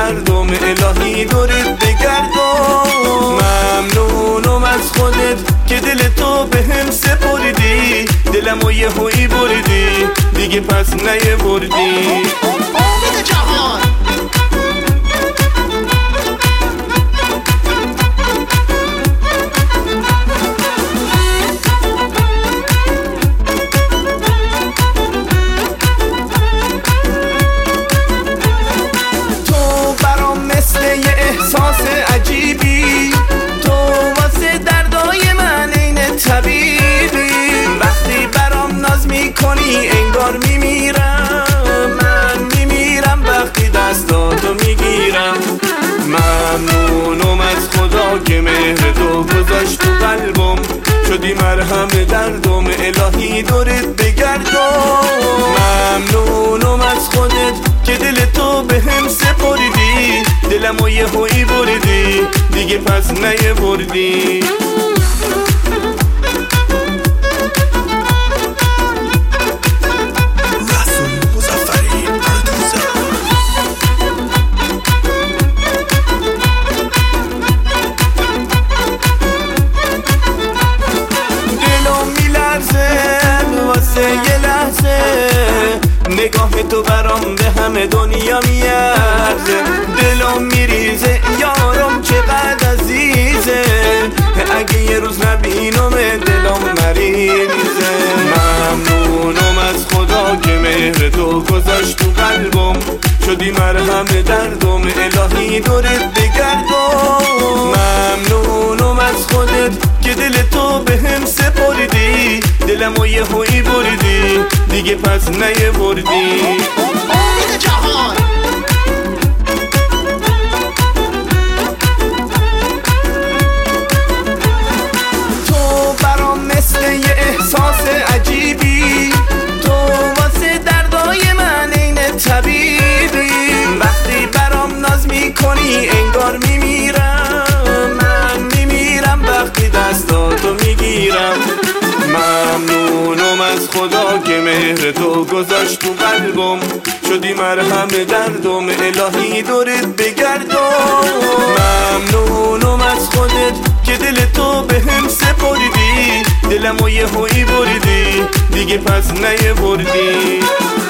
دردم الهی دورت بگردم. ممنونم از خودت که دل تو به هم سپردی، دلمو یه هویی بردی دیگه پس نیاوردی. امید جهان احساس عجیبی، تو واسه دردای من عین طبیبی. وقتی برام ناز میکنی انگار میمیرم، من میمیرم وقتی دستاتو میگیرم. ممنونم از خدا که مهر تو گذاشت تو قلبم، شدی مرهم دردم الهی دورت بگردم. ممنونم از خودت که دل تو به هم سپردی، دلمو یه هویی بردی دیگه پس نیاوردی. دلم میلرزه واسه یه لحظه، نگاه تو برام به همه دنیا میارزه. دلم میریزه یارم چقدر عزیزه، اگه یه روز نبینم دلم مریضه. ممنونم از خدا که مهر تو گذاشت تو قلبم، شدی مرهم دردم الهی دورت بگردم. ممنونم از خودت که دل تو به هم سپردی، دلمو یه هویی بردی دیگه پس نیاوردی. امید جهان تو برام مثل یه احساس عجیبی، تو واسه دردای من عین طبیبی. وقتی برام ناز میکنی انگار میمیرم، من میمیرم وقتی دستاتو میگیرم. ممنونم از خدا که مهر تو گذاشت تو قلبم، شدی مرهم دردم الهی دورت بگردم. ممنونم از خودت که دل تو به هم سپردی، دلمو یه هویی بردی دیگه پس نیاوردی.